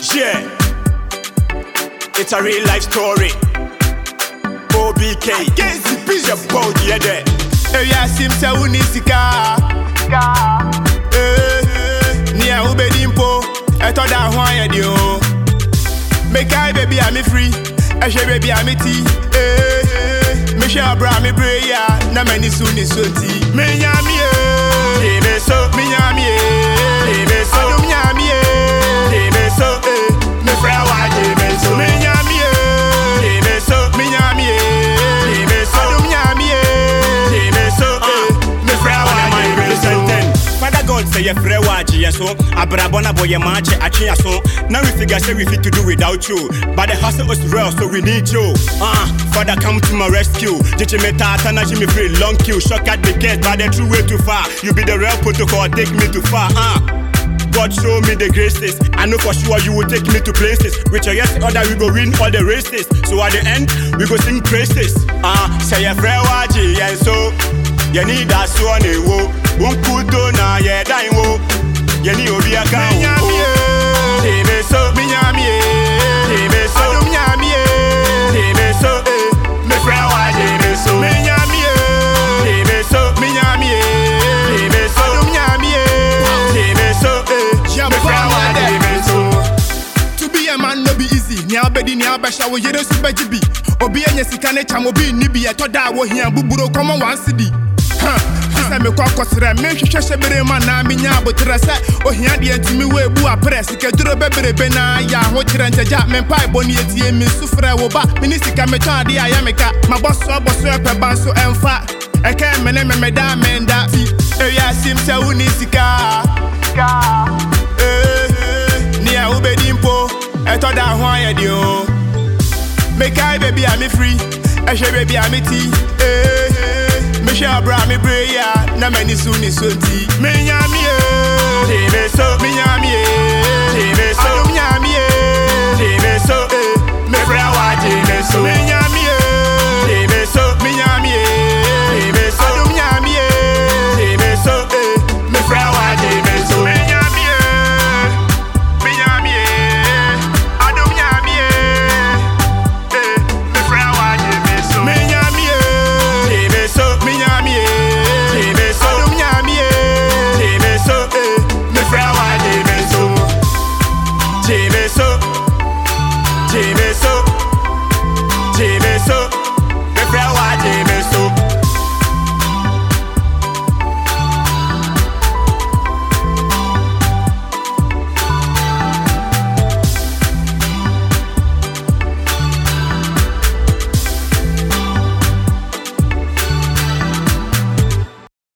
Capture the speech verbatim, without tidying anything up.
Yeah, it's a real life story. O B K, yes, it's your boy, yeah, there. Hey, yeah, seems I won't need sika. Eh, near Ubedimpo, I thought that one I do. Make I baby, I'm free. I shall baby, I'm tea. Eh, Michelle Brown, me prayer. Na many soon is so tea. Me yami, eh, me so, me yami, eh, me so, me yami, eh, me so, eh, me friend, why, me so, me yami, eh, me so, me yami, eh, me so, me yami, eh, me so, eh, me friend, why, me so. Father God say your friend waji so abrabona boy your match achi so. Now we figure say we fit to do without you, but the hustle is real, so we need you. Ah, uh, Father come to my rescue. Jiji me tata na Jimmy free long queue. Shock at the gate, but the true way too far. You be the real protocol, take me too far. Ah. Uh. God show me the graces. I know for sure you will take me to places. With your yes order we go win all the races. So at the end we go sing praises. Ah, uh, say your friend waji yeah so. You need that one a wo. Unkudo na ye dine wo. You need obi aka wo. Me me so, me yami eh. Me so, me yami eh. Me so, eh. Me friend waji me so. Me yami eh. Me so, me yami eh. Me so, me yami eh. Me so, eh. Me friend waji me so. To be a man no be easy. Ni abedi ni abasha wo yere super jibi. Obi enye sika ne cham obi ni bi etoda wo hia buburo komo one cedi. Huh, me kwa kosre me hwehwe shebere ma na me nya abotre se ohia de antimi we bu apre sika duro beberebe na ya ho kire ntaja me pai boni etie me sufre wo ba me ni sika me twa de aya meka ma boso boso ekwe ban so emfa eke me ne me me da me nda ti e ya sim se uni sika eh ni a ubedimpo eto da ho aye de o make I baby I'm free e she baby I'm tea eh Michelle Brown, me prayer, na many soon is so tea. Me yami, eh, me so, me yami,